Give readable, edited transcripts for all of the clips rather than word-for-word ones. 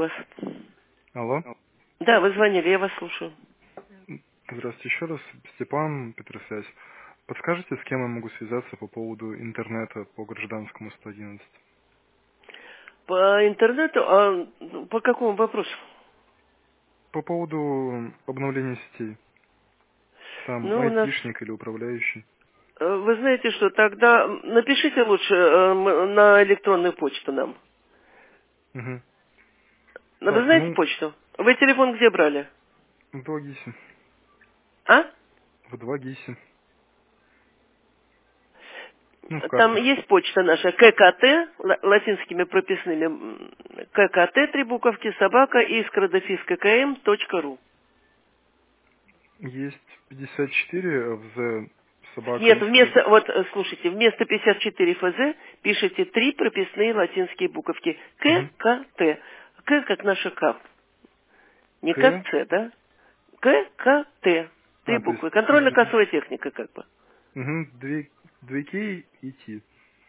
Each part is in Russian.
вас. Алло. Да, вы звонили, я вас слушаю. Здравствуйте еще раз. Степан, Петросвязь. Подскажите, с кем я могу связаться по поводу интернета по гражданскому 111? По интернету, по какому вопросу? По поводу обновления сетей. Там Ну, у нас, айтишник или управляющий. вы знаете что, тогда напишите лучше на электронную почту нам. Угу. Ну, вы Так, знаете ну, почту? Вы телефон где брали? в 2 ГИСе. А? В 2 ГИСе. Ну, в Там картах. есть почта наша, ККТ, латинскими прописными, ККТ, 3 буковки, собака, искра-ККМ.ру. Есть 54 ФЗ собака Нет, искра. слушайте, вместо 54 ФЗ пишите 3 прописные латинские буковки. Угу. ККТ. К как наша К. Не как К. Ц, да? ККТ. 3 То буквы. есть Контрольно-кассовая техника, как бы. угу, 2 К и Т.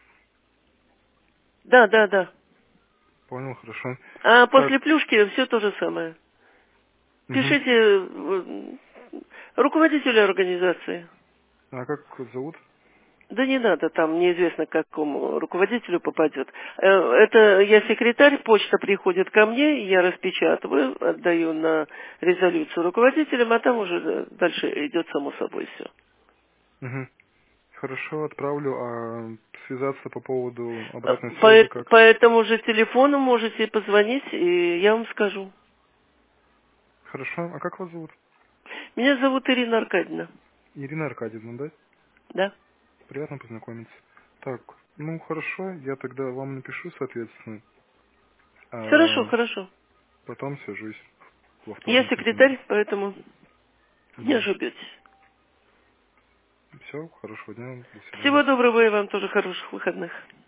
Да, да, да. Понял, хорошо. А Так, после плюшки все то же самое. угу. Пишите руководителю организации. А как зовут? Да не надо, там неизвестно, к какому руководителю попадет. Это я секретарь, почта приходит ко мне, я распечатываю, отдаю на резолюцию руководителям, а там уже дальше идет само собой все. Угу. Хорошо, отправлю. А связаться по поводу обратной связи По, как? по этому же телефону можете позвонить, и я вам скажу. Хорошо. А как вас зовут? Меня зовут Ирина Аркадьевна. Ирина Аркадьевна, да? Да? Приятно познакомиться. Так, ну хорошо, я тогда вам напишу, соответственно. Хорошо, А хорошо. потом свяжусь во Я вторник, например. секретарь, поэтому не Угу. ошибетесь. Все, хорошего дня, до свидания. Всего доброго и вам тоже хороших выходных.